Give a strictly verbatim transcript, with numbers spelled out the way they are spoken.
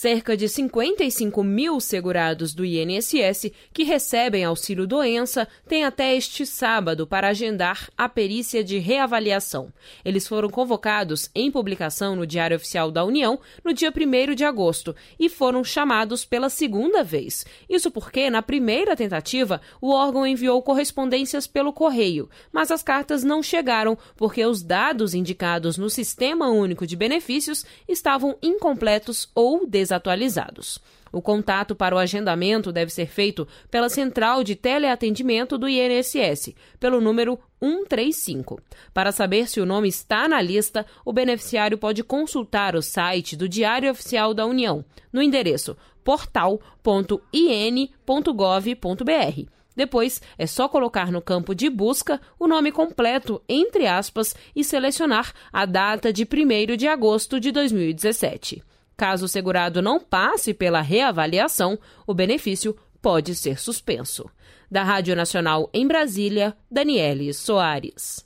Cerca de cinquenta e cinco mil segurados do I N S S que recebem auxílio-doença têm até este sábado para agendar a perícia de reavaliação. Eles foram convocados em publicação no Diário Oficial da União no dia primeiro de agosto e foram chamados pela segunda vez. Isso porque, na primeira tentativa, o órgão enviou correspondências pelo correio, mas as cartas não chegaram porque os dados indicados no Sistema Único de Benefícios estavam incompletos ou desatualizados. O contato para o agendamento deve ser feito pela Central de Teleatendimento do I N S S, pelo número cento e trinta e cinco. Para saber se o nome está na lista, o beneficiário pode consultar o site do Diário Oficial da União, no endereço portal ponto i n ponto gov ponto b r. Depois, é só colocar no campo de busca o nome completo, entre aspas, e selecionar a data de primeiro de agosto de dois mil e dezessete. Caso o segurado não passe pela reavaliação, o benefício pode ser suspenso. Da Rádio Nacional em Brasília, Daniele Soares.